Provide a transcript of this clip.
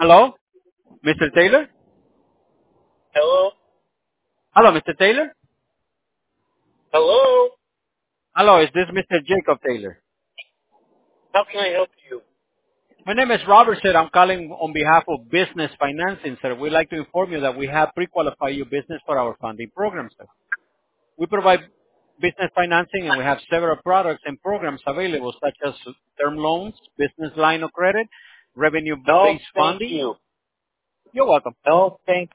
Hello, Mr. Taylor? Hello? Hello, Mr. Taylor? Hello? Hello, is this Mr. Jacob Taylor? How can I help you? My name is Robert, sir. I'm calling on behalf of Business Financing, sir. We'd like to inform you that we have pre-qualified your business for our funding program, sir. We provide business financing and we have several products and programs available such as term loans, business line of credit, No, revenue-based thank funding. you. You're welcome. No, thank